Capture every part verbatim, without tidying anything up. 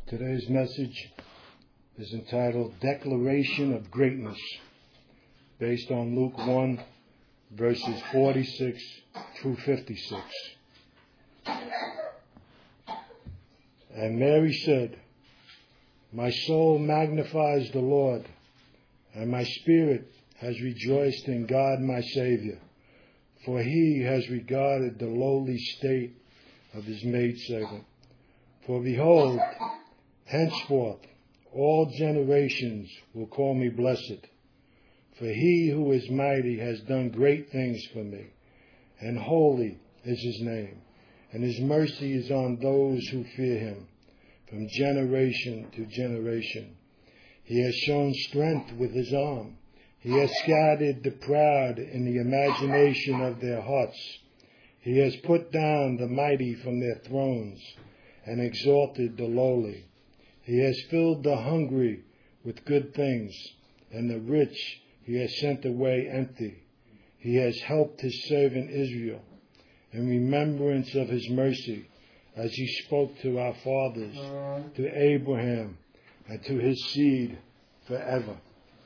Today's message is entitled Declaration of Greatness, based on Luke one, verses forty-six through fifty-six. And Mary said, "My soul magnifies the Lord, and my spirit has rejoiced in God my Savior, for he has regarded the lowly state of his maidservant. For behold, henceforth all generations will call me blessed. For he who is mighty has done great things for me, and holy is his name, and his mercy is on those who fear him, from generation to generation. He has shown strength with his arm. He has scattered the proud in the imagination of their hearts. He has put down the mighty from their thrones and exalted the lowly. He has filled the hungry with good things, and the rich he has sent away empty. He has helped his servant Israel in remembrance of his mercy, as he spoke to our fathers, to Abraham, and to his seed forever."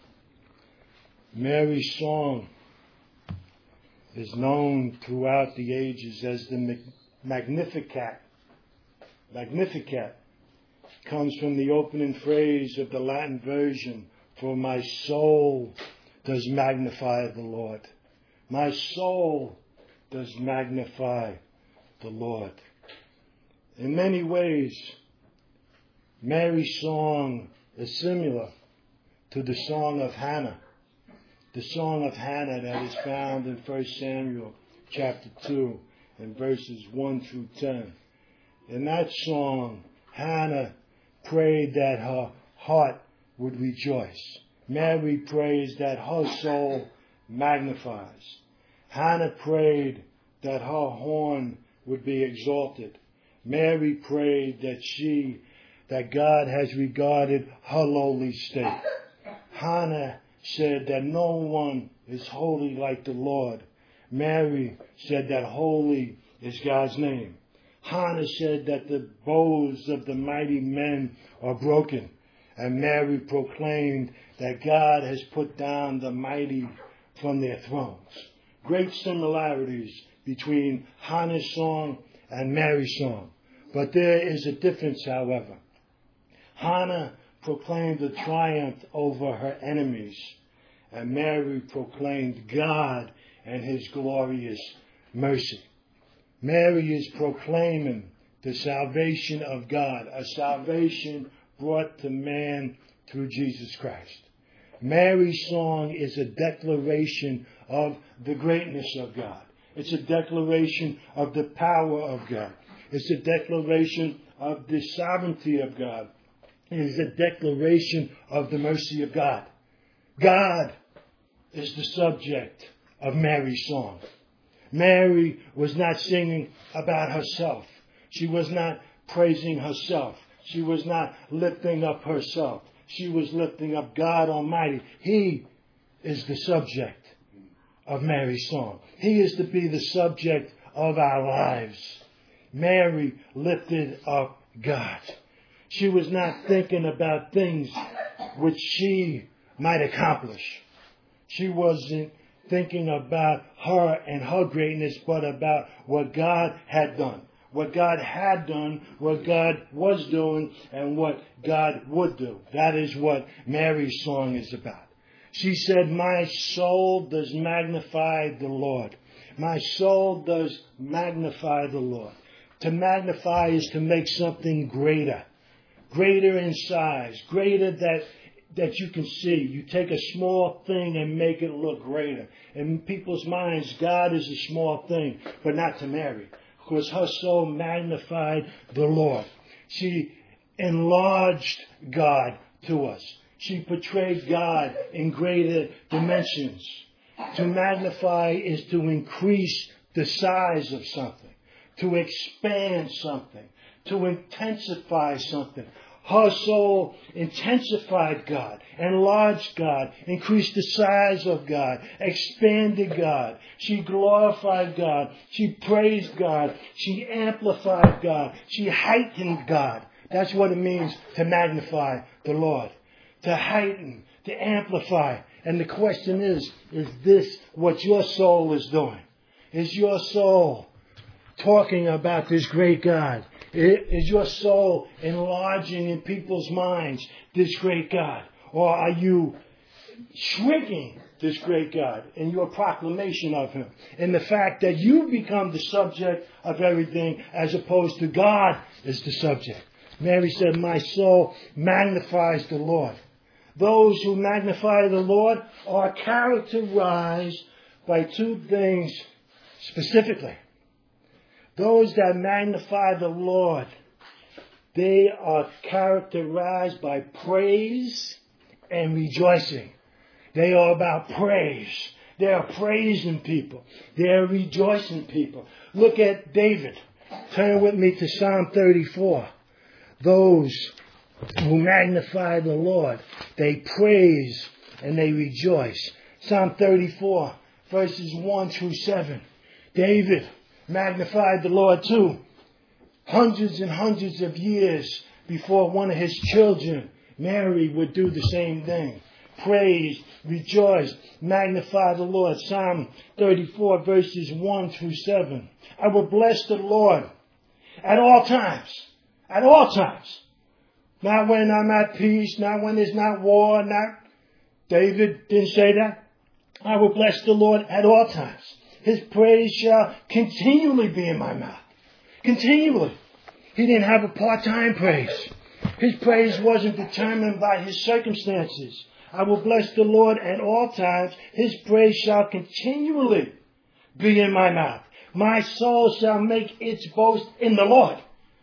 Mary's song is known throughout the ages as the Magnificat. Magnificat comes from the opening phrase of the Latin version, "For my soul does magnify the Lord." My soul does magnify the Lord. In many ways, Mary's song is similar to the song of Hannah. The song of Hannah that is found in First Samuel chapter two and verses one through ten. In that song, Hannah prayed that her heart would rejoice. Mary prays that her soul magnifies. Hannah prayed that her horn would be exalted. Mary prayed that she, that God has regarded her lowly state. Hannah said that no one is holy like the Lord. Mary said that holy is God's name. Hannah said that the bows of the mighty men are broken. And Mary proclaimed that God has put down the mighty from their thrones. Great similarities between Hannah's song and Mary's song. But there is a difference, however. Hannah proclaimed the triumph over her enemies, and Mary proclaimed God and his glorious mercy. Mary is proclaiming the salvation of God, a salvation brought to man through Jesus Christ. Mary's song is a declaration of the greatness of God. It's a declaration of the power of God. It's a declaration of the sovereignty of God. It is a declaration of the mercy of God. God is the subject of Mary's song. Mary was not singing about herself. She was not praising herself. She was not lifting up herself. She was lifting up God Almighty. He is the subject of Mary's song. He is to be the subject of our lives. Mary lifted up God. She was not thinking about things which she might accomplish. She wasn't thinking about her and her greatness, but about what God had done. What God had done, what God was doing, and what God would do. That is what Mary's song is about. She said, "My soul does magnify the Lord." My soul does magnify the Lord. To magnify is to make something greater. Greater in size. Greater that that you can see. You take a small thing and make it look greater. In people's minds, God is a small thing, but not to Mary, because her soul magnified the Lord. She enlarged God to us. She portrayed God in greater dimensions. To magnify is to increase the size of something, to expand something, to intensify something. Her soul intensified God, enlarged God, increased the size of God, expanded God. She glorified God. She praised God. She amplified God. She heightened God That's what it means to magnify the Lord, to heighten, to amplify. And the question is, is this what your soul is doing? Is your soul talking about this great God? Is your soul enlarging in people's minds this great God? Or are you shrinking this great God in your proclamation of Him? In the fact that you become the subject of everything as opposed to God is the subject. Mary said, my soul magnifies the Lord. Those who magnify the Lord are characterized by two things specifically. Those that magnify the Lord, they are characterized by praise and rejoicing. They are about praise. They are praising people. They are rejoicing people. Look at David. Turn with me to Psalm thirty-four. Those who magnify the Lord, they praise and they rejoice. Psalm thirty-four, verses one through seven. David magnified the Lord too. Hundreds and hundreds of years before one of his children, Mary, would do the same thing. Praise, rejoice, magnify the Lord. Psalm thirty-four, verses one through seven. I will bless the Lord at all times. At all times. Not when I'm at peace, not when there's not war, not... David didn't say that. I will bless the Lord at all times. His praise shall continually be in my mouth. Continually. He didn't have a part-time praise. His praise wasn't determined by his circumstances. I will bless the Lord at all times. His praise shall continually be in my mouth. My soul shall make its boast in the Lord.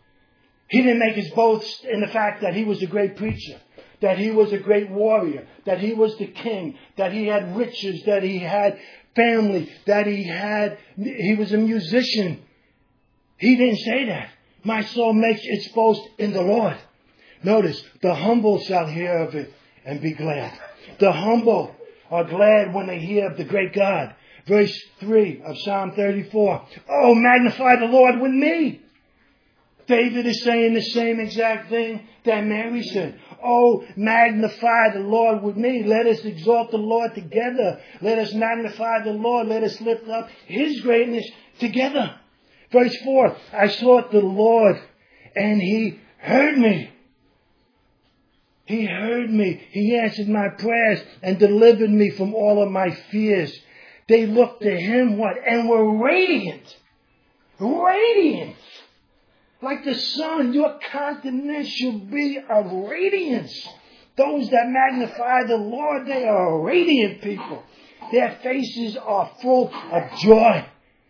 He didn't make his boast in the fact that he was a great preacher, that he was a great warrior, that he was the king, that he had riches, that he had family, that he had, he was a musician. He didn't say that. My soul makes its boast in the Lord. Notice, the humble shall hear of it and be glad. The humble are glad when they hear of the great God. Verse three of Psalm thirty-four. Oh, magnify the Lord with me. David is saying the same exact thing that Mary said. Oh, magnify the Lord with me. Let us exalt the Lord together. Let us magnify the Lord. Let us lift up His greatness together. Verse four, I sought the Lord and He heard me. He heard me. He answered my prayers and delivered me from all of my fears. They looked to Him, what? And were radiant. Radiant. Like the sun, your countenance should be of radiance. Those that magnify the Lord, they are radiant people. Their faces are full of joy.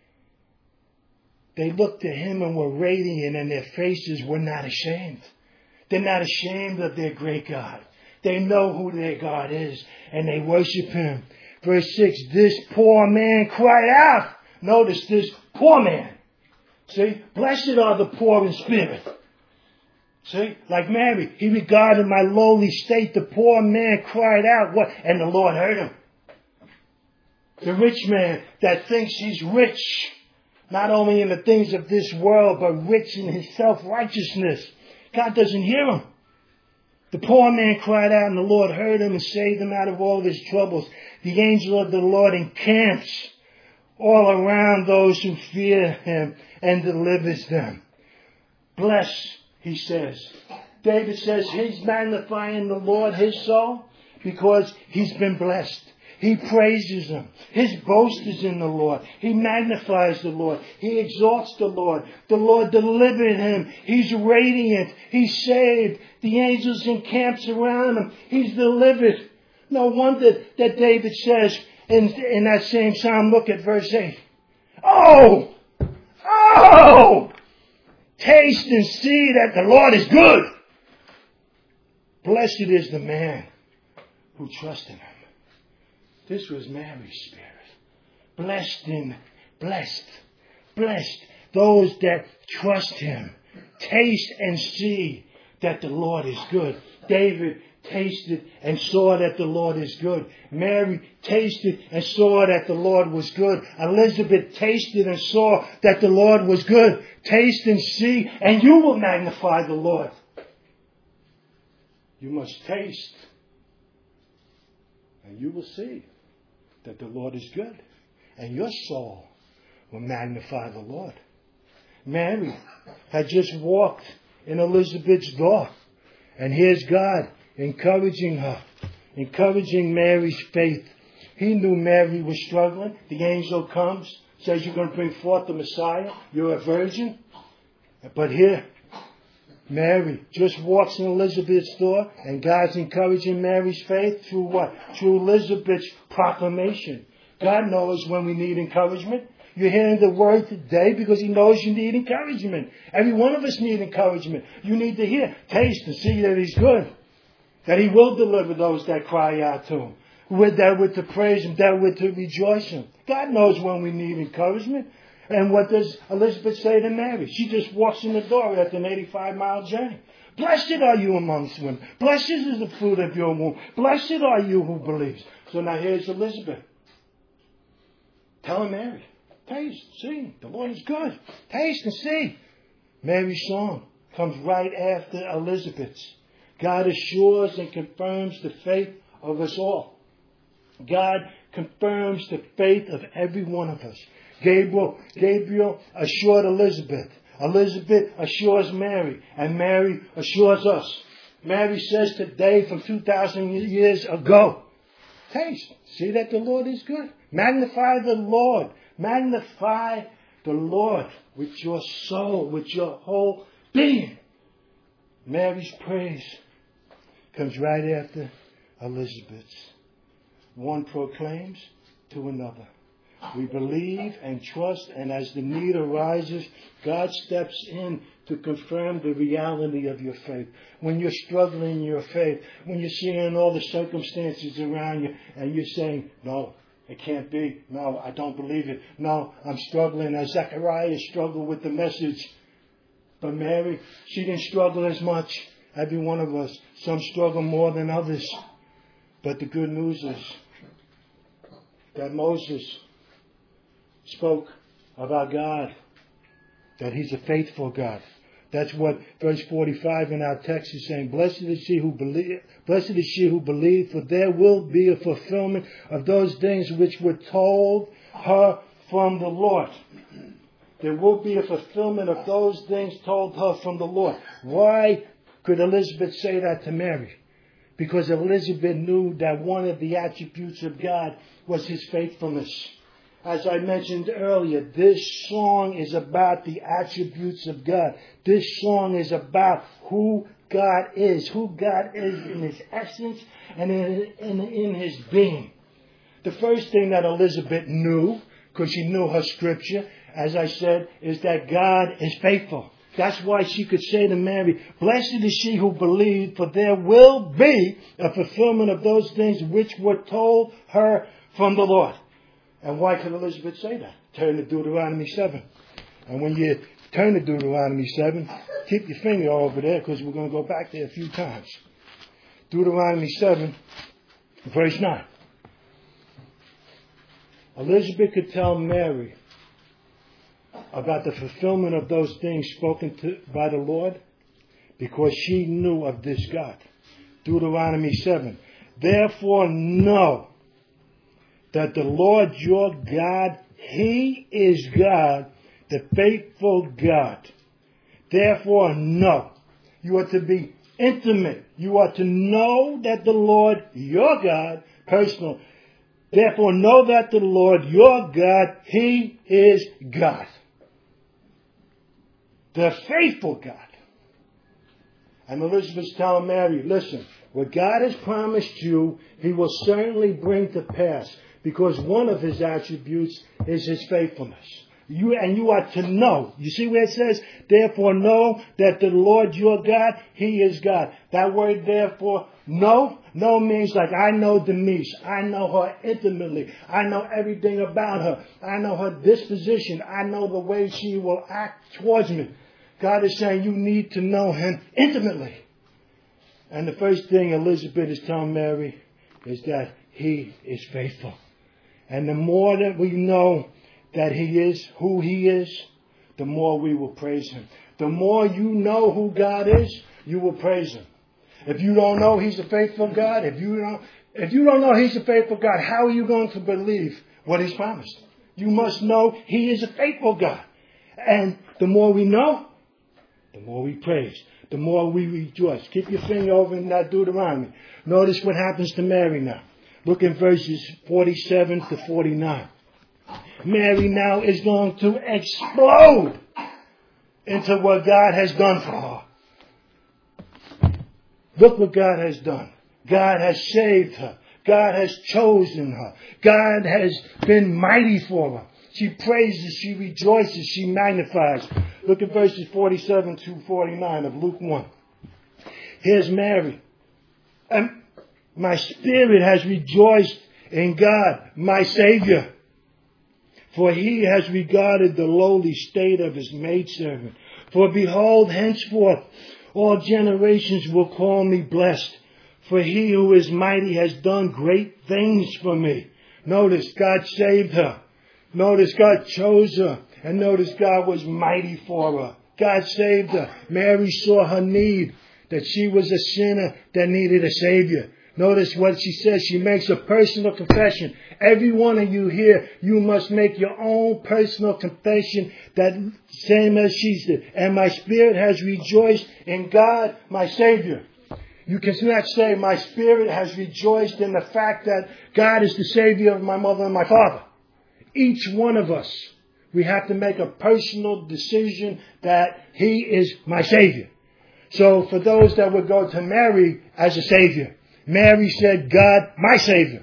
They looked to Him and were radiant, and their faces were not ashamed. They're not ashamed of their great God. They know who their God is, and they worship Him. Verse six, this poor man cried out. Notice this poor man. See, blessed are the poor in spirit. See, like Mary, he regarded my lowly state. The poor man cried out, what? And the Lord heard him. The rich man that thinks he's rich, not only in the things of this world, but rich in his self-righteousness. God doesn't hear him. The poor man cried out, and the Lord heard him and saved him out of all of his troubles. The angel of the Lord encamps all around those who fear Him and delivers them. Bless, he says. David says he's magnifying the Lord, his soul, because he's been blessed. He praises Him. His boast is in the Lord. He magnifies the Lord. He exalts the Lord. The Lord delivered him. He's radiant. He's saved. The angels encamps around him. He's delivered. No wonder that David says in, in that same psalm, look at verse eight. Oh! Oh! Taste and see that the Lord is good. Blessed is the man who trusts in Him. This was Mary's spirit. Blessed in, blessed, blessed. Those that trust Him. Taste and see that the Lord is good. David tasted and saw that the Lord is good. Mary tasted and saw that the Lord was good. Elizabeth tasted and saw that the Lord was good. Taste and see, and you will magnify the Lord. You must taste, and you will see that the Lord is good, and your soul will magnify the Lord. Mary had just walked in Elizabeth's door, and here's God encouraging her, encouraging Mary's faith. He knew Mary was struggling. The angel comes, says you're going to bring forth the Messiah. You're a virgin. But here, Mary just walks in Elizabeth's door, and God's encouraging Mary's faith through what? Through Elizabeth's proclamation. God knows when we need encouragement. You're hearing the word today because He knows you need encouragement. Every one of us need encouragement. You need to hear, taste, and see that He's good. That He will deliver those that cry out to Him. We're there with to praise Him, there with to rejoice Him. God knows when we need encouragement. And what does Elizabeth say to Mary? She just walks in the door after an eighty-five mile journey. Blessed are you amongst women. Blessed is the fruit of your womb. Blessed are you who believes. So now here's Elizabeth telling Mary, taste, see, the Lord is good. Taste and see. Mary's song comes right after Elizabeth's. God assures and confirms the faith of us all. God confirms the faith of every one of us. Gabriel, Gabriel assured Elizabeth. Elizabeth assures Mary. And Mary assures us. Mary says today from two thousand years ago, taste, see that the Lord is good. Magnify the Lord. Magnify the Lord with your soul, with your whole being. Mary's praise comes right after Elizabeth's. One proclaims to another. We believe and trust, and as the need arises, God steps in to confirm the reality of your faith. When you're struggling in your faith, when you're seeing all the circumstances around you, and you're saying, no, it can't be. No, I don't believe it. No, I'm struggling. As Zechariah struggled with the message. But Mary, she didn't struggle as much. Every one of us. Some struggle more than others. But the good news is that Moses spoke about God, that He's a faithful God. That's what verse forty-five in our text is saying. Blessed is she who believe, blessed is she who believed, for there will be a fulfillment of those things which were told her from the Lord. There will be a fulfillment of those things told her from the Lord. Why could Elizabeth say that to Mary? Because Elizabeth knew that one of the attributes of God was His faithfulness. As I mentioned earlier, this song is about the attributes of God. This song is about who God is, who God is in His essence and in, in, in His being. The first thing that Elizabeth knew, because she knew her scripture, as I said, is that God is faithful. That's why she could say to Mary, blessed is she who believed, for there will be a fulfillment of those things which were told her from the Lord. And why could Elizabeth say that? Turn to Deuteronomy seven. And when you turn to Deuteronomy seven, keep your finger over there because we're going to go back there a few times. Deuteronomy seven, verse nine. Elizabeth could tell Mary about the fulfillment of those things spoken to by the Lord because she knew of this God. Deuteronomy seven. Therefore know that the Lord your God, He is God, the faithful God. Therefore know. You are to be intimate. You are to know that the Lord your God, personal. Therefore know that the Lord your God, He is God. The faithful God. And Elizabeth's telling Mary, listen, what God has promised you, He will certainly bring to pass. Because one of His attributes is His faithfulness. You and you are to know. You see where it says, therefore know that the Lord your God, He is God. That word therefore, know, know means like I know Denise. I know her intimately. I know everything about her. I know her disposition. I know the way she will act towards me. God is saying you need to know Him intimately. And the first thing Elizabeth is telling Mary is that He is faithful. And the more that we know that He is who He is, the more we will praise Him. The more you know who God is, you will praise Him. If you don't know He's a faithful God, if you don't, if you don't know He's a faithful God, how are you going to believe what He's promised? You must know He is a faithful God. And the more we know, the more we praise, the more we rejoice. Keep your finger over in that Deuteronomy. Notice what happens to Mary now. Look in verses forty-seven to forty-nine. Mary now is going to explode into what God has done for her. Look what God has done. God has saved her. God has chosen her. God has been mighty for her. She praises, she rejoices, she magnifies. Look at verses forty-seven to forty-nine of Luke one. Here's Mary. And my spirit has rejoiced in God, my Savior. For He has regarded the lowly state of His maidservant. For behold, henceforth all generations will call me blessed. For He who is mighty has done great things for me. Notice God saved her. Notice God chose her. And notice God was mighty for her. God saved her. Mary saw her need, that she was a sinner that needed a Savior. Notice what she says. She makes a personal confession. Every one of you here, you must make your own personal confession, that same as she did. And my spirit has rejoiced in God, my Savior. You cannot say my spirit has rejoiced in the fact that God is the Savior of my mother and my father. Each one of us, we have to make a personal decision that He is my Savior. So for those that would go to Mary as a Savior, Mary said, God, my Savior.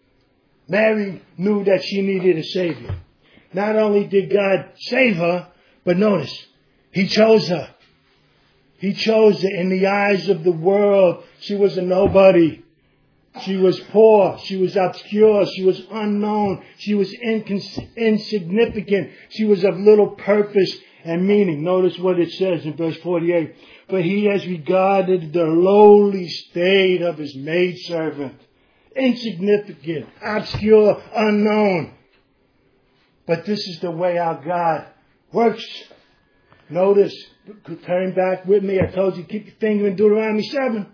Mary knew that she needed a Savior. Not only did God save her, but notice, He chose her. He chose her. In the eyes of the world, she was a nobody. She was poor. She was obscure. She was unknown. She was incons- insignificant. She was of little purpose and meaning. Notice what it says in verse forty-eight. But He has regarded the lowly state of His maidservant. Insignificant, obscure, unknown. But this is the way our God works. Notice, turn back with me. I told you, keep your finger in Deuteronomy seven.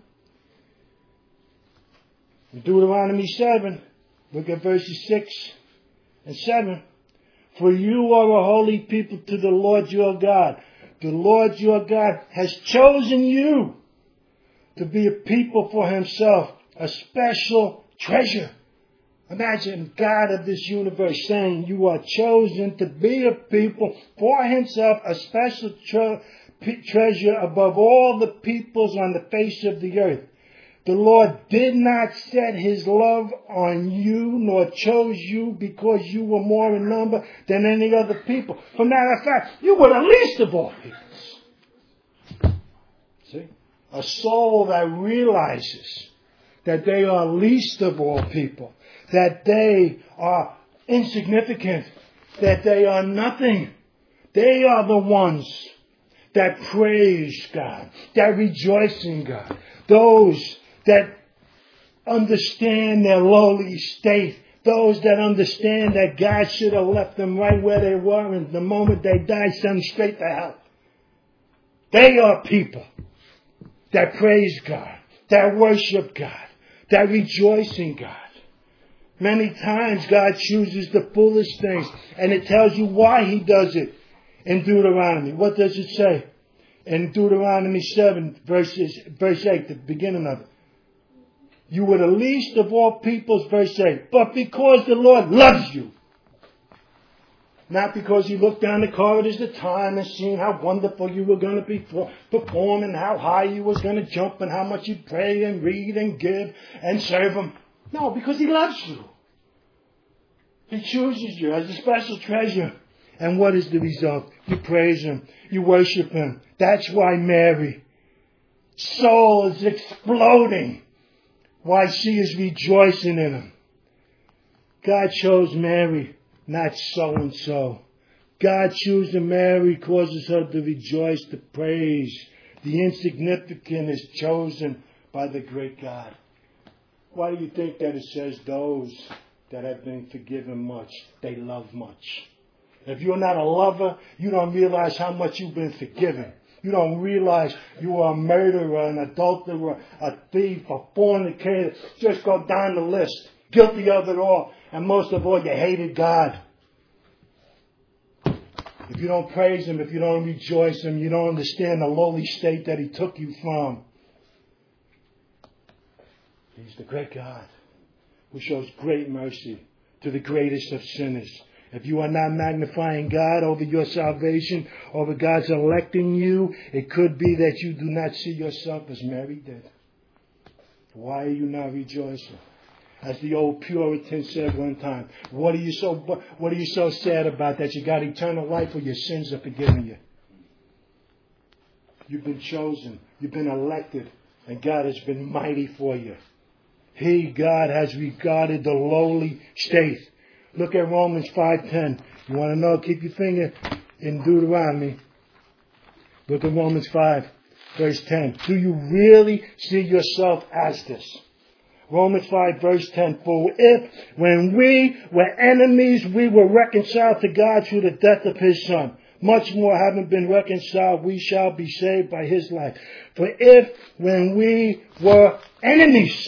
In Deuteronomy seven, look at verses six and seven. For you are a holy people to the Lord your God. The Lord your God has chosen you to be a people for Himself, a special treasure. Imagine God of this universe saying you are chosen to be a people for Himself, a special tre- treasure above all the peoples on the face of the earth. The Lord did not set His love on you, nor chose you because you were more in number than any other people. For matter of fact, you were the least of all peoples. See? A soul that realizes that they are least of all people, that they are insignificant, that they are nothing. They are the ones that praise God, that rejoice in God. Those that understand their lowly state. Those that understand that God should have left them right where they were, and the moment they died, sent them straight to hell. They are people that praise God, that worship God, that rejoice in God. Many times God chooses the foolish things, and it tells you why He does it in Deuteronomy. What does it say? In Deuteronomy seven, verses, verse eight, the beginning of it. You were the least of all peoples, verse eight. But because the Lord loves you. Not because He looked down the corridors of time and seen how wonderful you were going to be performing, how high you was going to jump, and how much you pray and read and give and serve Him. No, because He loves you. He chooses you as a special treasure. And what is the result? You praise Him. You worship Him. That's why Mary, soul is exploding. Why she is rejoicing in Him. God chose Mary, not so-and-so. God choosing Mary causes her to rejoice, to praise. The insignificant is chosen by the great God. Why do you think that it says those that have been forgiven much, they love much? If you're not a lover, you don't realize how much you've been forgiven. You don't realize you are a murderer, an adulterer, a thief, a fornicator. Just go down the list. Guilty of it all. And most of all, you hated God. If you don't praise Him, if you don't rejoice Him, you don't understand the lowly state that He took you from. He's the great God who shows great mercy to the greatest of sinners. If you are not magnifying God over your salvation, over God's electing you, it could be that you do not see yourself as Mary did. Why are you not rejoicing? As the old Puritan said one time, what are you so what are you so sad about that you got eternal life or your sins are forgiven you? You've been chosen, you've been elected, and God has been mighty for you. He, God, has regarded the lowly state. Look at Romans five ten. You want to know? Keep your finger in Deuteronomy. Look at Romans five, verse ten. Do you really see yourself as this? Romans five, verse ten. For if, when we were enemies, we were reconciled to God through the death of His Son, much more having been reconciled, we shall be saved by His life. For if, when we were enemies,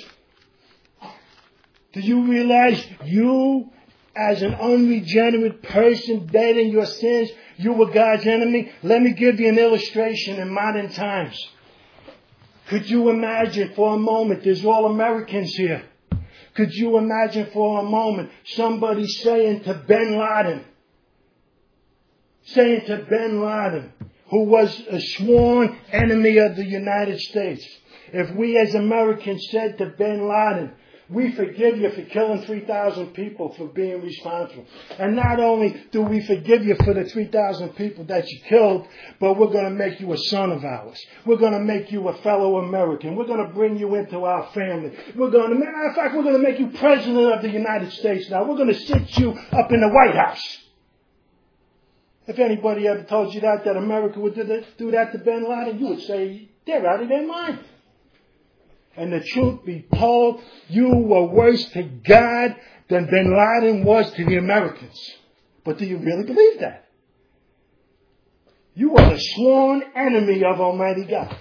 do you realize you, as an unregenerate person, dead in your sins, you were God's enemy? Let me give you an illustration in modern times. Could you imagine for a moment, there's all Americans here. Could you imagine for a moment somebody saying to bin Laden, saying to bin Laden, who was a sworn enemy of the United States, if we as Americans said to bin Laden, we forgive you for killing three thousand people for being responsible. And not only do we forgive you for the three thousand people that you killed, but we're going to make you a son of ours. We're going to make you a fellow American. We're going to bring you into our family. We're going to, matter of fact, we're going to make you president of the United States now. We're going to sit you up in the White House. If anybody ever told you that, that America would do that to bin Laden, you would say, they're out of their mind. And the truth be told, you were worse to God than bin Laden was to the Americans. But do you really believe that? You are the sworn enemy of Almighty God.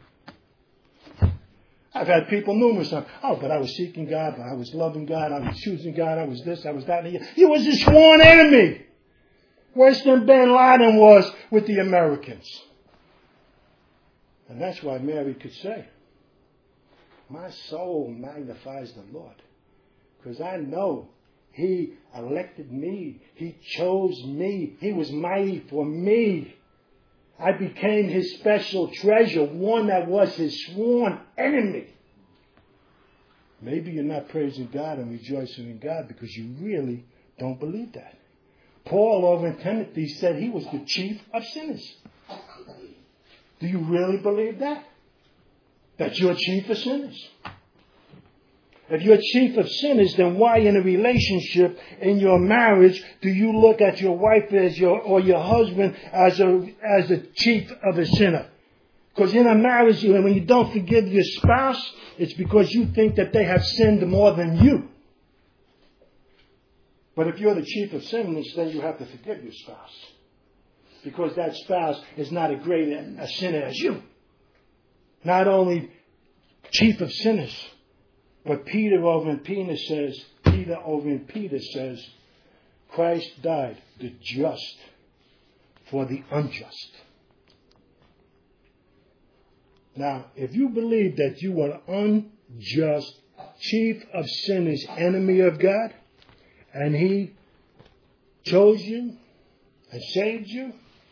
I've had people numerous times, oh, but I was seeking God, but I was loving God, I was choosing God, I was this, I was that. You was a sworn enemy. Worse than bin Laden was with the Americans. And that's why Mary could say, my soul magnifies the Lord, because I know He elected me. He chose me. He was mighty for me. I became His special treasure, one that was His sworn enemy. Maybe you're not praising God and rejoicing in God because you really don't believe that. Paul over in Timothy said he was the chief of sinners. Do you really believe that? That you're chief of sinners. If you're chief of sinners, then why in a relationship, in your marriage, do you look at your wife as your, or your husband as a, as a chief of a sinner? Because in a marriage, when you don't forgive your spouse, it's because you think that they have sinned more than you. But if you're the chief of sinners, then you have to forgive your spouse. Because that spouse is not as great a sinner as you. Not only chief of sinners, but Peter over in Peter says, Peter over in Peter says, Christ died, the just, for the unjust. Now, if you believe that you are unjust, chief of sinners, enemy of God, and He chose you and saved you,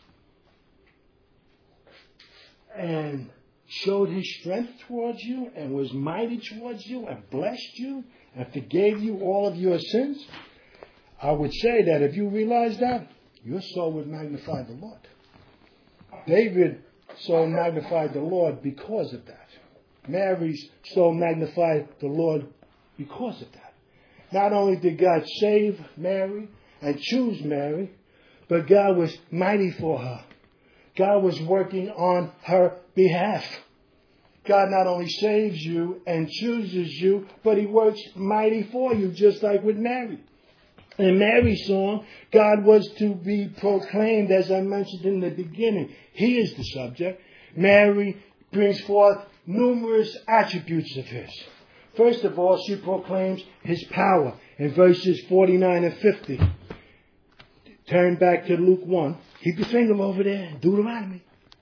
and showed His strength towards you and was mighty towards you and blessed you and forgave you all of your sins, I would say that if you realize that, your soul would magnify the Lord. David soul magnified the Lord because of that. Mary's soul magnified the Lord because of that. Not only did God save Mary and choose Mary, but God was mighty for her. God was working on her behalf. God not only saves you and chooses you, but He works mighty for you, just like with Mary. In Mary's song, God was to be proclaimed, as I mentioned in the beginning. He is the subject. Mary brings forth numerous attributes of His. First of all, she proclaims His power in verses forty-nine and fifty. Turn back to Luke one. Keep your finger over there. Deuteronomy.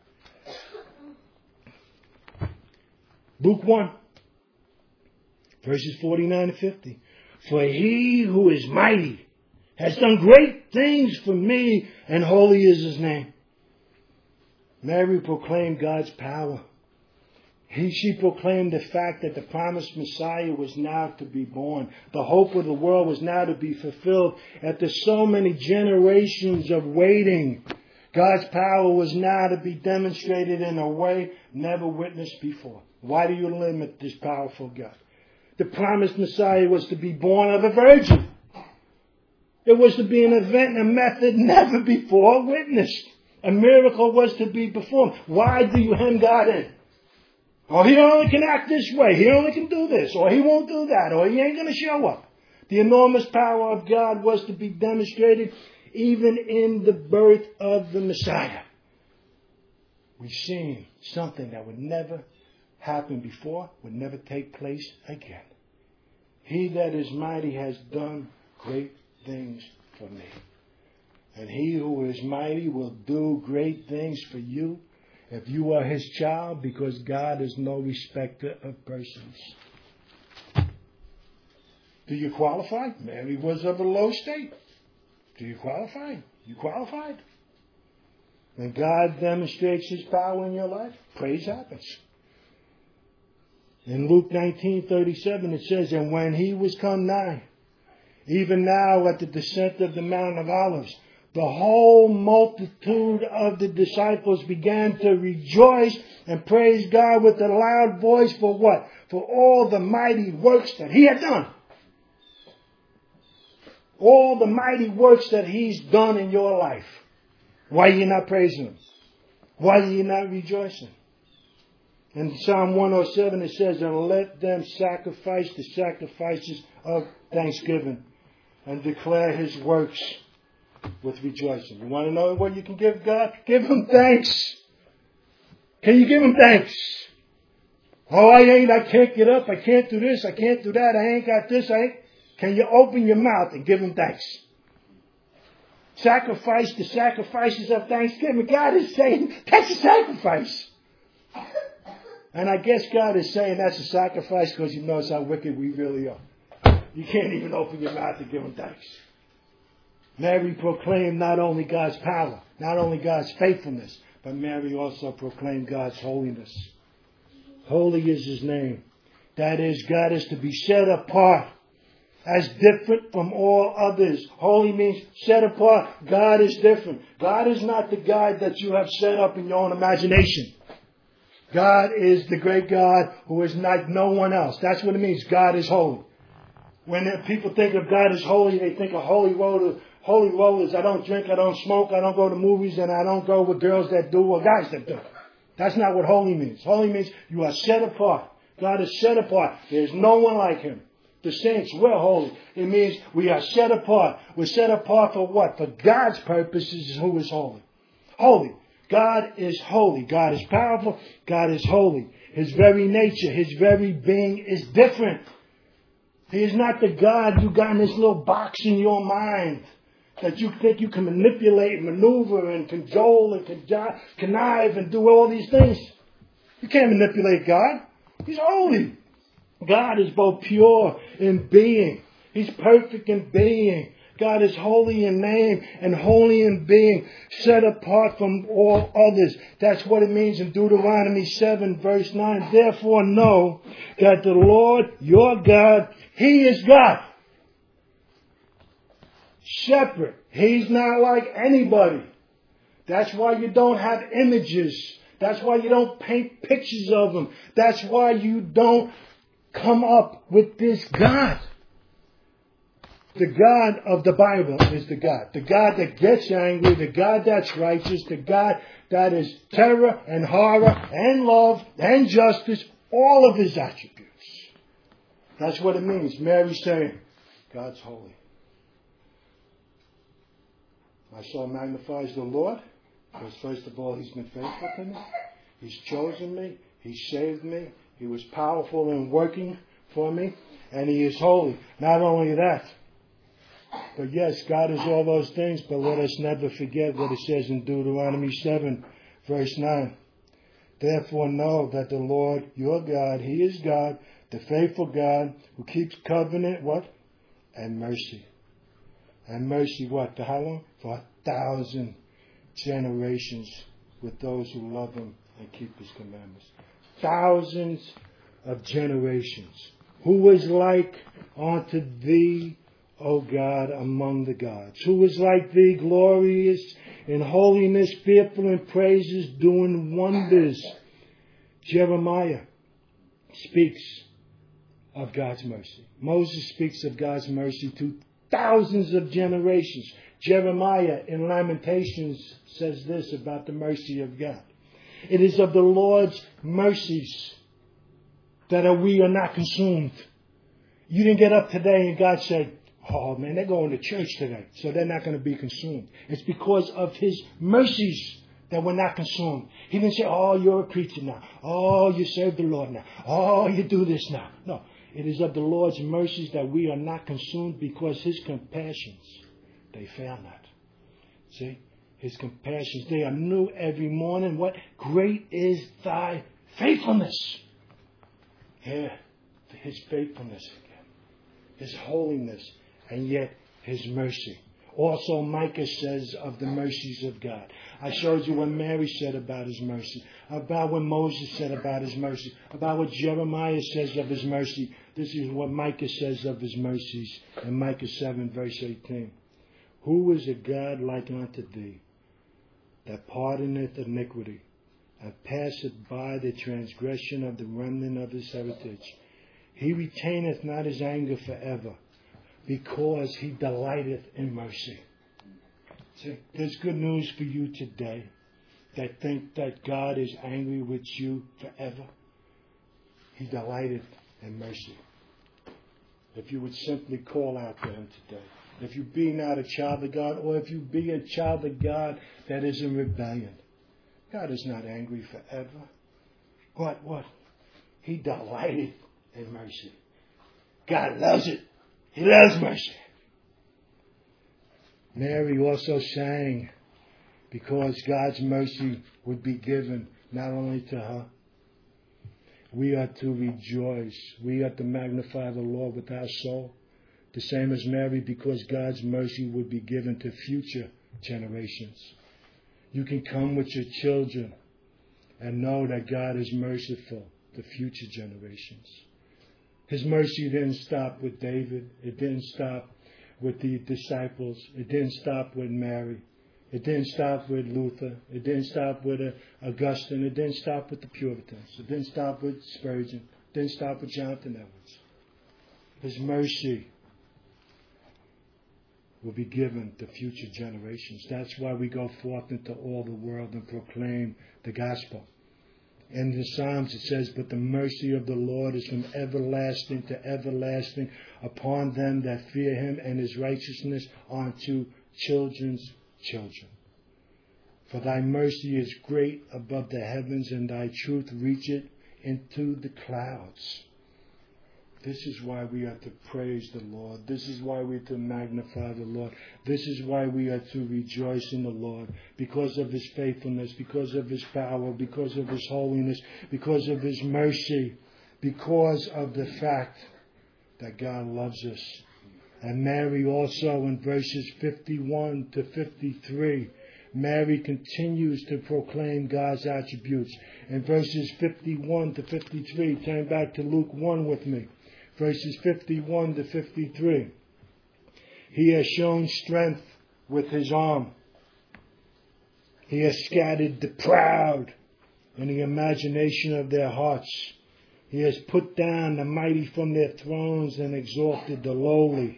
Luke one, verses forty-nine and fifty. For He who is mighty has done great things for me, and holy is His name. Mary proclaimed God's power. He, she proclaimed the fact that the promised Messiah was now to be born. The hope of the world was now to be fulfilled. After so many generations of waiting, God's power was now to be demonstrated in a way never witnessed before. Why do you limit this powerful God? The promised Messiah was to be born of a virgin. It was to be an event and a method never before witnessed. A miracle was to be performed. Why do you hem God in? Or He only can act this way. He only can do this. Or He won't do that. Or He ain't going to show up. The enormous power of God was to be demonstrated even in the birth of the Messiah. We've seen something that would never happen before, would never take place again. He that is mighty has done great things for me. And He who is mighty will do great things for you if you are His child, because God is no respecter of persons. Do you qualify? Mary was of a low state. Do you qualify? You qualified. When God demonstrates His power in your life, praise happens. In Luke nineteen thirty-seven it says, and when He was come nigh, even now at the descent of the Mount of Olives, the whole multitude of the disciples began to rejoice and praise God with a loud voice for what? For all the mighty works that He had done. All the mighty works that He's done in your life. Why are you not praising Him? Why are you not rejoicing? In Psalm one oh seven it says, and let them sacrifice the sacrifices of thanksgiving and declare His works with rejoicing. You want to know what you can give God? Give Him thanks. Can you give Him thanks? Oh, I ain't, I can't get up, I can't do this, I can't do that, I ain't got this, I ain't. Can you open your mouth and give Him thanks? Sacrifice the sacrifices of thanksgiving. God is saying, that's a sacrifice. And I guess God is saying that's a sacrifice because He knows how wicked we really are. You can't even open your mouth to give Him thanks. Mary proclaimed not only God's power, not only God's faithfulness, but Mary also proclaimed God's holiness. Holy is His name. That is, God is to be set apart as different from all others. Holy means set apart. God is different. God is not the God that you have set up in your own imagination. God is the great God who is like no one else. That's what it means. God is holy. When people think of God as holy, they think of holy rollers. Holy rollers. I don't drink, I don't smoke, I don't go to movies, and I don't go with girls that do or guys that do. That's not what holy means. Holy means you are set apart. God is set apart. There's no one like Him. The saints, we're holy. It means we are set apart. We're set apart for what? For God's purposes, who is holy. Holy. God is holy. God is powerful. God is holy. His very nature, His very being is different. He is not the God you got in this little box in your mind that you think you can manipulate, maneuver, and cajole, and connive, and do all these things. You can't manipulate God. He's holy. God is both pure in being. He's perfect in being. God is holy in name and holy in being, set apart from all others. That's what it means in Deuteronomy seven verse nine. Therefore know that the Lord your God, He is God. Separate. He's not like anybody. That's why you don't have images. That's why you don't paint pictures of Him. That's why you don't come up with this God. The God of the Bible is the God. The God that gets angry, the God that's righteous, the God that is terror and horror and love and justice, all of His attributes. That's what it means. Mary's saying, God's holy. My soul magnifies the Lord, because first of all, He's been faithful to me. He's chosen me. He saved me. He was powerful in working for me. And He is holy. Not only that, but yes, God is all those things, but let us never forget what it says in Deuteronomy seven, verse nine. Therefore know that the Lord, your God, He is God, the faithful God, who keeps covenant, what? And mercy. And mercy, what? To how long? For a thousand generations with those who love Him and keep His commandments. Thousands of generations. Who is like unto thee, O God, among the gods? Who is like thee, glorious in holiness, fearful in praises, doing wonders? Jeremiah speaks of God's mercy. Moses speaks of God's mercy to thousands of generations. Jeremiah in Lamentations says this about the mercy of God. It is of the Lord's mercies that we are not consumed. You didn't get up today and God said, oh man, they're going to church today, so they're not going to be consumed. It's because of His mercies that we're not consumed. He didn't say, oh, you're a preacher now. Oh, you serve the Lord now. Oh, you do this now. No, it is of the Lord's mercies that we are not consumed, because His compassions, they fail not. See? His compassions, they are new every morning. What? Great is thy faithfulness. Here, His faithfulness again. His holiness, and yet His mercy. Also, Micah says of the mercies of God. I showed you what Mary said about His mercy, about what Moses said about His mercy, about what Jeremiah says of His mercy. This is what Micah says of His mercies in Micah seven, verse eighteen. Who is a God like unto thee, that pardoneth iniquity, and passeth by the transgression of the remnant of His heritage? He retaineth not His anger forever, because He delighteth in mercy. See, there's good news for you today that think that God is angry with you forever. He delighteth in mercy. If you would simply call out to Him today. If you be not a child of God, or if you be a child of God that is in rebellion, God is not angry forever. But what? He delighteth in mercy. God loves it. He loves mercy. Mary also sang because God's mercy would be given not only to her. We are to rejoice. We are to magnify the Lord with our soul. The same as Mary, because God's mercy would be given to future generations. You can come with your children and know that God is merciful to future generations. His mercy didn't stop with David. It didn't stop with the disciples. It didn't stop with Mary. It didn't stop with Luther. It didn't stop with uh, Augustine. It didn't stop with the Puritans. It didn't stop with Spurgeon. It didn't stop with Jonathan Edwards. His mercy will be given to future generations. That's why we go forth into all the world and proclaim the gospel. In the Psalms it says, but the mercy of the Lord is from everlasting to everlasting upon them that fear Him, and His righteousness unto children's children. For thy mercy is great above the heavens, and thy truth reacheth into the clouds. This is why we are to praise the Lord. This is why we are to magnify the Lord. This is why we are to rejoice in the Lord. Because of His faithfulness, because of His power, because of His holiness, because of His mercy, because of the fact that God loves us. And Mary also in verses fifty-one to fifty-three, Mary continues to proclaim God's attributes. In verses fifty-one to fifty-three, turn back to Luke one with me. Verses fifty-one to fifty-three. He has shown strength with His arm. He has scattered the proud in the imagination of their hearts. He has put down the mighty from their thrones and exalted the lowly.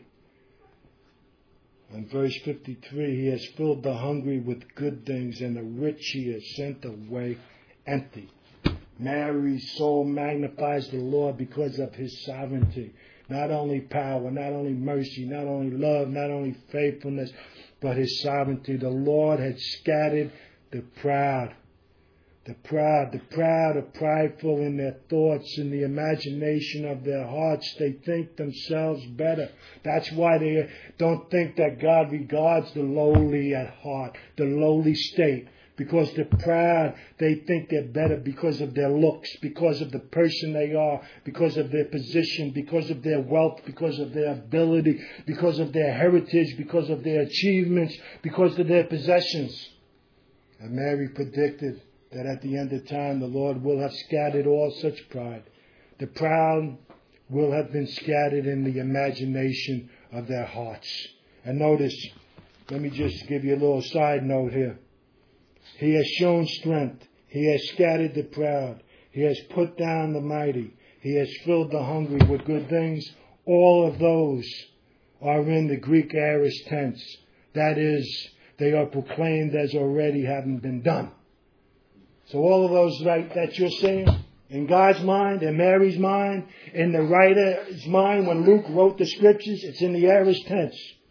In verse fifty-three, He has filled the hungry with good things, and the rich He has sent away empty. Mary's soul magnifies the Lord because of His sovereignty. Not only power, not only mercy, not only love, not only faithfulness, but his sovereignty. The Lord had scattered the proud. The proud, the proud are prideful in their thoughts, in the imagination of their hearts. They think themselves better. That's why they don't think that God regards the lowly at heart, the lowly state. Because the proud, they think they're better because of their looks, because of the person they are, because of their position, because of their wealth, because of their ability, because of their heritage, because of their achievements, because of their possessions. And Mary predicted that at the end of time the Lord will have scattered all such pride. The proud will have been scattered in the imagination of their hearts. And notice, let me just give you a little side note here. He has shown strength. He has scattered the proud. He has put down the mighty. He has filled the hungry with good things. All of those are in the Greek aorist tense. That is, they are proclaimed as already having been done. So all of those right, that you're saying, in God's mind, in Mary's mind, in the writer's mind, when Luke wrote the scriptures, it's in the aorist tense.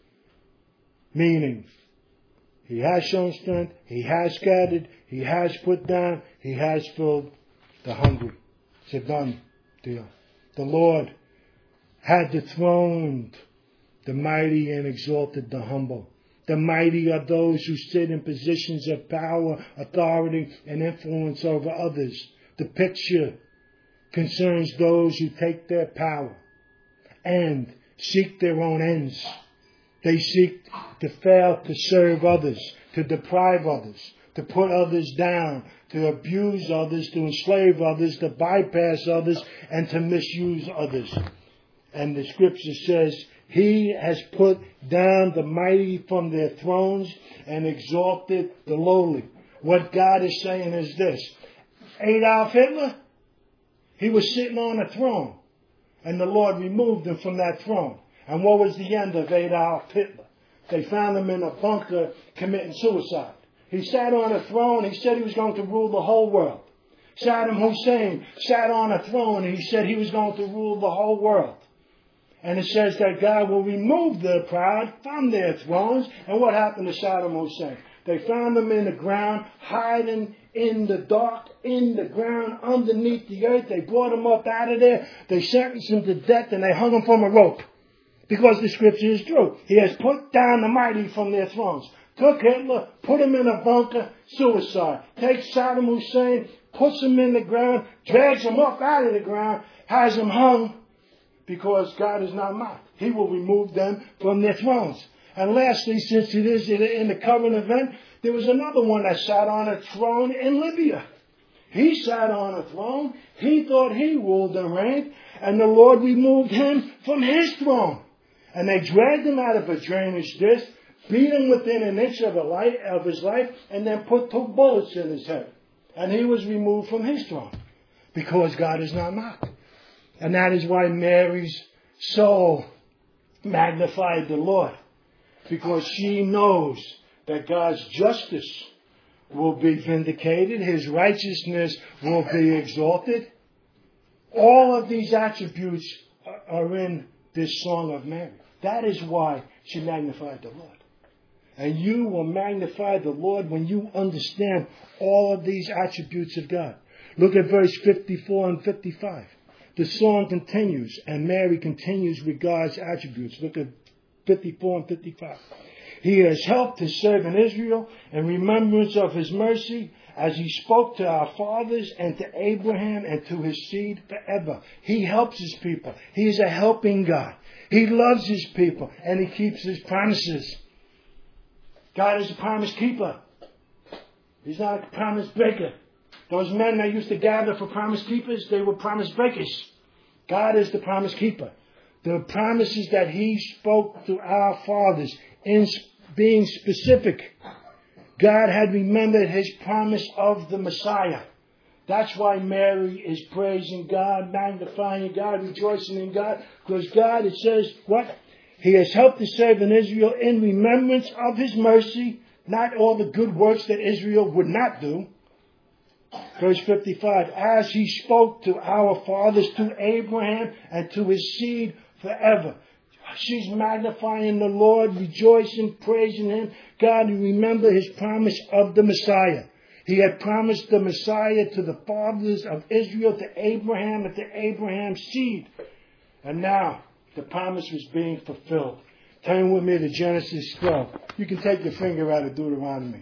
Meaning, he has shown strength, he has scattered, he has put down, he has filled the hungry. It's a done deal. The Lord had dethroned the mighty and exalted the humble. The mighty are those who sit in positions of power, authority, and influence over others. The picture concerns those who take their power and seek their own ends. They seek to fail to serve others, to deprive others, to put others down, to abuse others, to enslave others, to bypass others, and to misuse others. And the scripture says, he has put down the mighty from their thrones and exalted the lowly. What God is saying is this. Adolf Hitler, he was sitting on a throne, and the Lord removed him from that throne. And what was the end of Adolf Hitler? They found him in a bunker committing suicide. He sat on a throne. He said he was going to rule the whole world. Saddam Hussein sat on a throne, and he said he was going to rule the whole world. And it says that God will remove the proud from their thrones. And what happened to Saddam Hussein? They found him in the ground, hiding in the dark, in the ground, underneath the earth. They brought him up out of there. They sentenced him to death, and they hung him from a rope. Because the scripture is true. He has put down the mighty from their thrones. Took Hitler, put him in a bunker, suicide. Takes Saddam Hussein, puts him in the ground, drags him up out of the ground, has him hung. Because God is not mocked. He will remove them from their thrones. And lastly, since it is in the current event, there was another one that sat on a throne in Libya. He sat on a throne. He thought he ruled and reigned. And the Lord removed him from his throne. And they dragged him out of a drainage ditch, beat him within an inch of, a life, of his life, and then put two bullets in his head. And he was removed from his throne. Because God is not mocked. And that is why Mary's soul magnified the Lord. Because she knows that God's justice will be vindicated. His righteousness will be exalted. All of these attributes are in this song of Mary. That is why she magnified the Lord. And you will magnify the Lord when you understand all of these attributes of God. Look at verse fifty-four and fifty-five. The song continues, and Mary continues with God's attributes. Look at fifty-four and fifty-five. He has helped his servant Israel in remembrance of his mercy, as he spoke to our fathers and to Abraham and to his seed forever. He helps his people. He is a helping God. He loves his people, and he keeps his promises. God is a promise keeper. He's not a promise breaker. Those men that used to gather for promise keepers, they were promise breakers. God is the promise keeper. The promises that he spoke to our fathers in being specific. God had remembered his promise of the Messiah. That's why Mary is praising God, magnifying God, rejoicing in God. Because God, it says, what? He has helped his servant Israel in remembrance of his mercy, not all the good works that Israel would not do. Verse fifty-five, as he spoke to our fathers, to Abraham, and to his seed forever. she's magnifying the Lord, rejoicing, praising Him. God, you remember His promise of the Messiah. He had promised the Messiah to the fathers of Israel, to Abraham, and to Abraham's seed. And now, the promise was being fulfilled. Turn with me to Genesis twelve. You can take your finger out of Deuteronomy.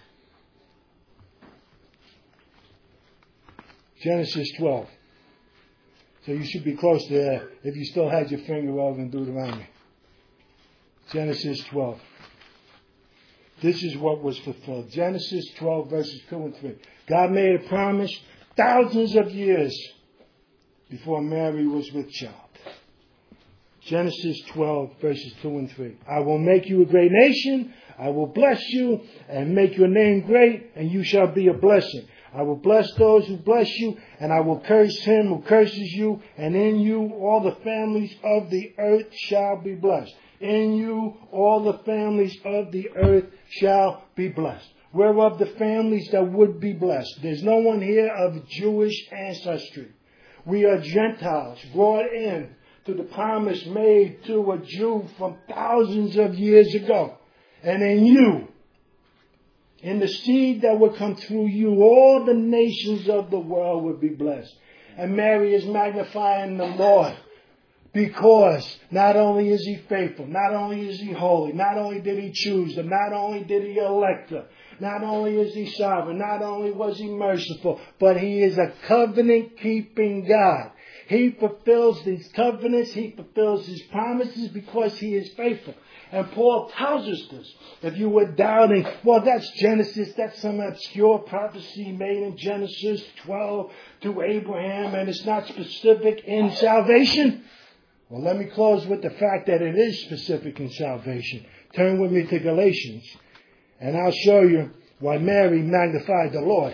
Genesis twelve. So you should be close to there if you still had your finger over in Deuteronomy. Genesis twelve. This is what was fulfilled. Genesis twelve, verses two and three. God made a promise thousands of years before Mary was with child. Genesis twelve, verses two and three. I will make you a great nation. I will bless you and make your name great, and you shall be a blessing. I will bless those who bless you, and I will curse him who curses you, and in you all the families of the earth shall be blessed. In you all the families of the earth shall be blessed. We're of the families that would be blessed. There's no one here of Jewish ancestry. We are Gentiles brought in to the promise made to a Jew from thousands of years ago. And in you, in the seed that would come through you, all the nations of the world would be blessed. And Mary is magnifying the Lord because not only is He faithful, not only is He holy, not only did He choose her, not only did He elect her, not only is He sovereign, not only was He merciful, but He is a covenant-keeping God. He fulfills these covenants, He fulfills His promises because He is faithful. And Paul tells us this. If you were doubting, well, that's Genesis, that's some obscure prophecy made in Genesis twelve to Abraham, and it's not specific in salvation. Well, let me close with the fact that it is specific in salvation. Turn with me to Galatians, and I'll show you why Mary magnified the Lord,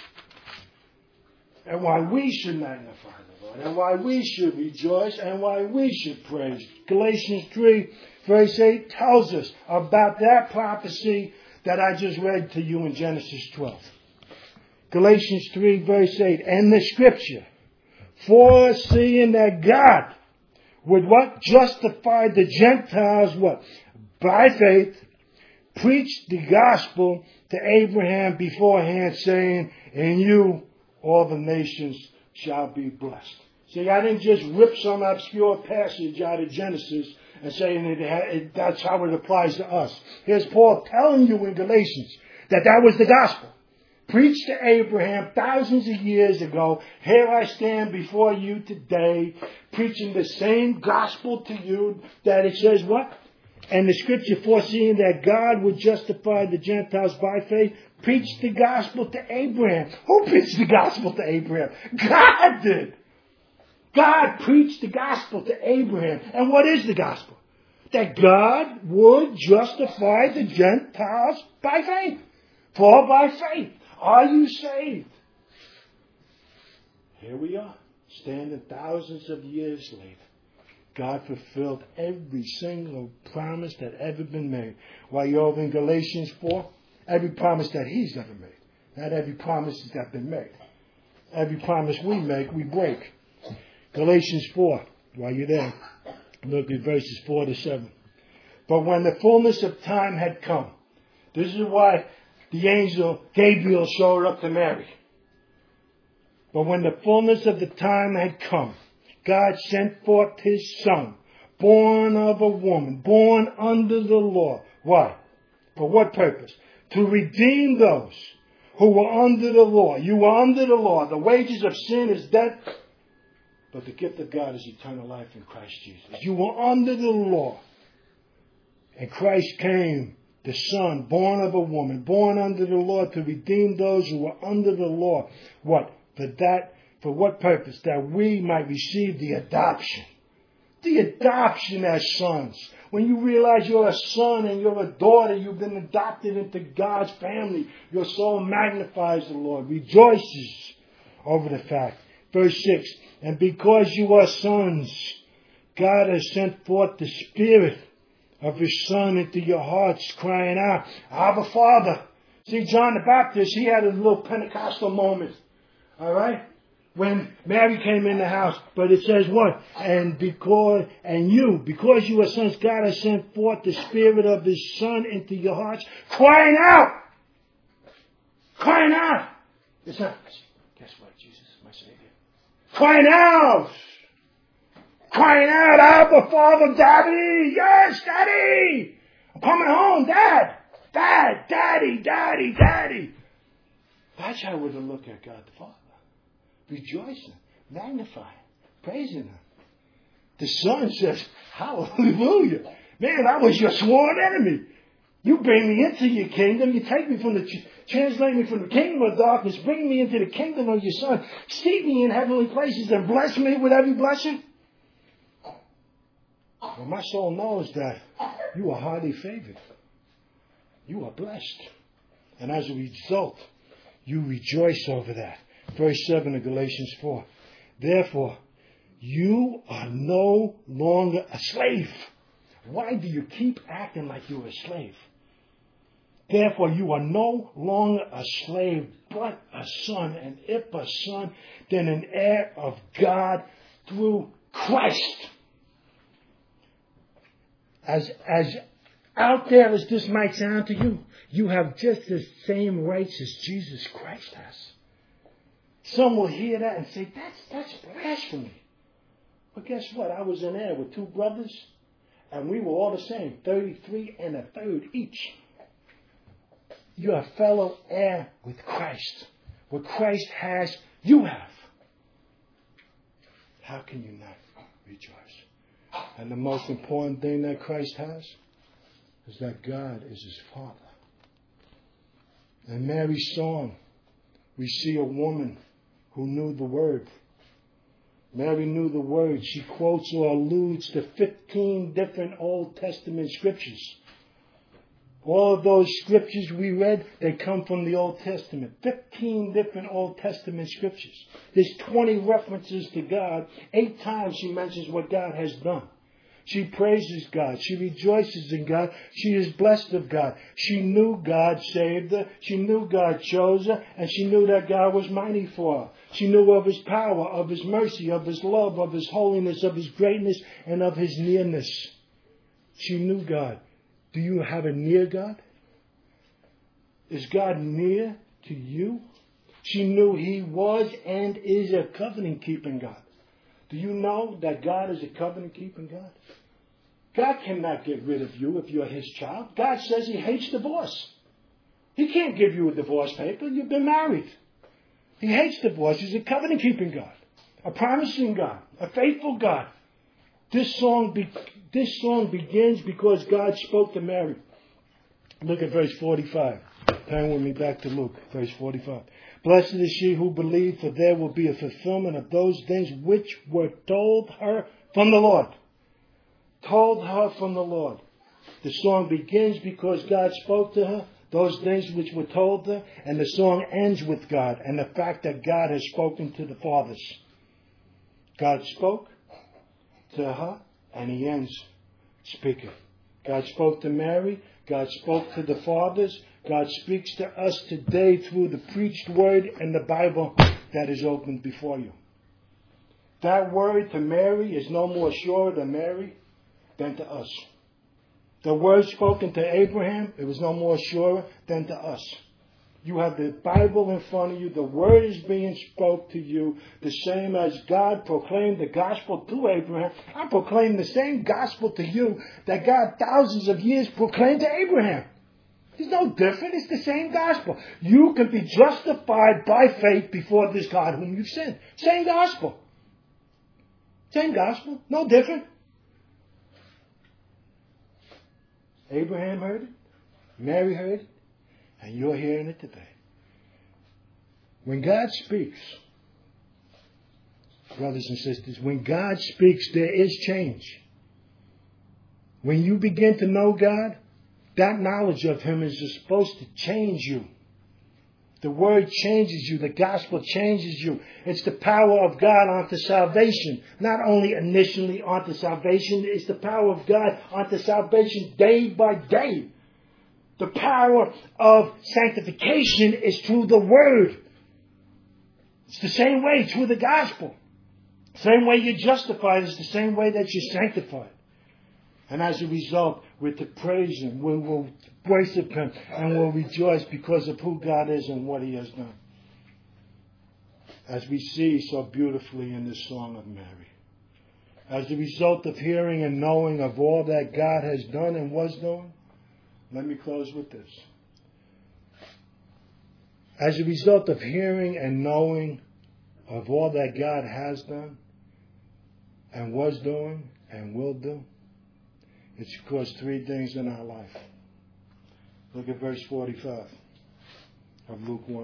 and why we should magnify the Lord, and why we should rejoice, and why we should praise. Galatians three, verse eight tells us about that prophecy that I just read to you in Genesis twelve. Galatians three, verse eight, and the scripture, foreseeing that God would what? Justify the Gentiles what? By faith, preached the gospel to Abraham beforehand, saying, in you all the nations shall be blessed. See, I didn't just rip some obscure passage out of Genesis and saying it, it, that's how it applies to us. Here's Paul telling you in Galatians that that was the gospel. Preached to Abraham thousands of years ago. Here I stand before you today, preaching the same gospel to you that it says what? And the scripture foreseeing that God would justify the Gentiles by faith, preached the gospel to Abraham. Who preached the gospel to Abraham? God did. God preached the gospel to Abraham. And what is the gospel? That God would justify the Gentiles by faith. For by faith are you saved. Here we are, standing thousands of years later. God fulfilled every single promise that ever been made. While you're over in Galatians four, every promise that He's ever made. Not every promise that's been made. Every promise we make, we break. Galatians four, while you're there, look at verses four to seven. But when the fullness of time had come, this is why the angel Gabriel showed up to Mary. But when the fullness of the time had come, God sent forth His Son, born of a woman, born under the law. Why? For what purpose? To redeem those who were under the law. You were under the law. The wages of sin is death, but the gift of God is eternal life in Christ Jesus. You were under the law, and Christ came, the Son, born of a woman, born under the law, to redeem those who were under the law. What? For that, for what purpose? That we might receive the adoption. The adoption as sons. When you realize you're a son and you're a daughter, you've been adopted into God's family. Your soul magnifies the Lord, rejoices over the fact. Verse six, and because you are sons, God has sent forth the Spirit of His Son into your hearts, crying out, Abba, Father. See, John the Baptist, he had a little Pentecostal moment. All right? when Mary came in the house. But it says what? And because, and you, because you are sons, God has sent forth the Spirit of His Son into your hearts, crying out. Crying out. It's not, guess what? Jesus is my Savior. Crying out. Crying out, Abba, Father, Daddy. Yes, Daddy. I'm coming home, Dad. Dad, Daddy, Daddy, Daddy. That's how we're to look at God the Father. Rejoicing, magnifying, praising Him. The Son says, hallelujah. Man, I was your sworn enemy. You bring me into your kingdom. You take me from the, translate me from the kingdom of darkness, bring me into the kingdom of your Son. Seat me in heavenly places and bless me with every blessing. Well, my soul knows that you are highly favored. You are blessed. And as a result, you rejoice over that. Verse seven of Galatians four. Therefore, you are no longer a slave. Why do you keep acting like you're a slave? Therefore, you are no longer a slave, but a son. And if a son, then an heir of God through Christ. As, as out there as this might sound to you, you have just the same rights as Jesus Christ has. Some will hear that and say, that's, that's blasphemy. But guess what? I was in there with two brothers, and we were all the same, thirty-three and a third each. You are fellow heir with Christ. What Christ has, you have. How can you not rejoice? And the most important thing that Christ has is that God is His Father. In Mary's song, we see a woman who knew the Word. Mary knew the Word. She quotes or alludes to fifteen different Old Testament scriptures. All of those scriptures we read, they come from the Old Testament. Fifteen different Old Testament scriptures. There's twenty references to God. Eight times she mentions what God has done. She praises God. She rejoices in God. She is blessed of God. She knew God saved her. She knew God chose her. And she knew that God was mighty for her. She knew of His power, of His mercy, of His love, of His holiness, of His greatness, and of His nearness. She knew God. Do you have a near God? Is God near to you? She knew He was and is a covenant-keeping God. Do you know that God is a covenant-keeping God? God cannot get rid of you if you're His child. God says He hates divorce. He can't give you a divorce paper. You've been married. He hates divorce. He's a covenant-keeping God, a promising God, a faithful God. This song, be, this song begins because God spoke to Mary. Look at verse forty-five. Turn with me back to Luke, verse forty-five. Blessed is she who believed, for there will be a fulfillment of those things which were told her from the Lord. Told her from the Lord. The song begins because God spoke to her, those things which were told her, and the song ends with God and the fact that God has spoken to the fathers. God spoke to her, and He ends speaking. God spoke to Mary. God spoke to the fathers. God speaks to us today through the preached word and the Bible that is opened before you. That word to Mary is no more sure to Mary than to us. The word spoken to Abraham, it was no more sure than to us. You have the Bible in front of you. The word is being spoke to you. The same as God proclaimed the gospel to Abraham. I proclaim the same gospel to you that God thousands of years proclaimed to Abraham. It's no different. It's the same gospel. You can be justified by faith before this God whom you've sinned. Same gospel. Same gospel. No different. Abraham heard it. Mary heard it. And you're hearing it today. When God speaks, brothers and sisters, when God speaks, there is change. When you begin to know God, that knowledge of Him is supposed to change you. The Word changes you. The gospel changes you. It's the power of God unto salvation. Not only initially unto salvation, it's the power of God unto salvation day by day. The power of sanctification is through the Word. It's the same way through the gospel. Same way you're justified is the same way that you're sanctified. And as a result, we're to praise Him, we will worship Him, and we'll rejoice because of who God is and what He has done. As we see so beautifully in this Song of Mary. As a result of hearing and knowing of all that God has done and was doing, let me close with this. As a result of hearing and knowing of all that God has done and was doing and will do, it's caused three things in our life. Look at verse forty-five of Luke one.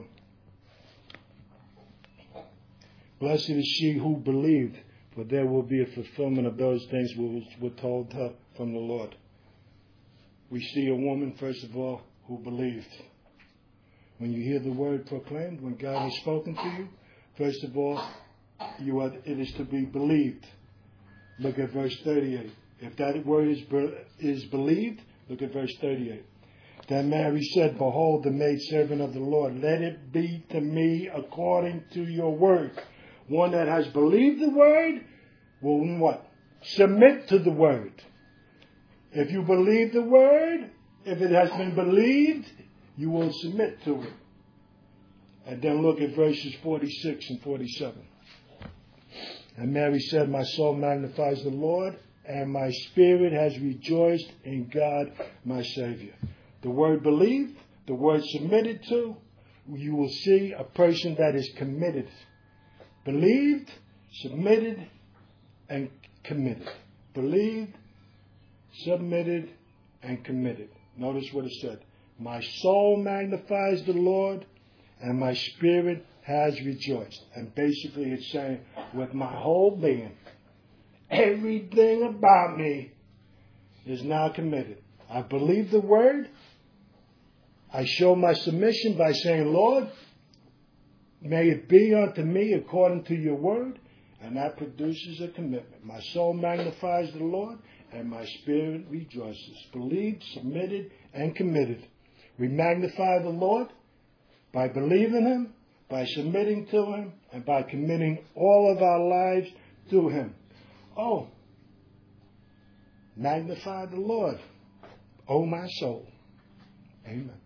Blessed is she who believed, for there will be a fulfillment of those things which were told her from the Lord. We see a woman, first of all, who believed. When you hear the word proclaimed, when God has spoken to you, first of all, you are, it is to be believed. Look at verse thirty-eight. If that word is, is believed, look at verse thirty-eight. Then Mary said, Behold, the maidservant of the Lord, let it be to me according to your word. One that has believed the word will what? Submit to the word. If you believe the word, if it has been believed, you will submit to it. And then look at verses forty-six and forty-seven. And Mary said, My soul magnifies the Lord, and my spirit has rejoiced in God, my Savior. The word believed, the word submitted to, you will see a person that is committed. Believed, submitted, and committed. Believed, submitted, and committed. Notice what it said. My soul magnifies the Lord, and my spirit has rejoiced. And basically it's saying, with my whole being, everything about me is now committed. I believe the word. I show my submission by saying, Lord, may it be unto me according to your word. And that produces a commitment. My soul magnifies the Lord, and my spirit rejoices. Believed, submitted, and committed. We magnify the Lord by believing Him, by submitting to Him, and by committing all of our lives to Him. Oh, magnify the Lord, oh my soul. Amen.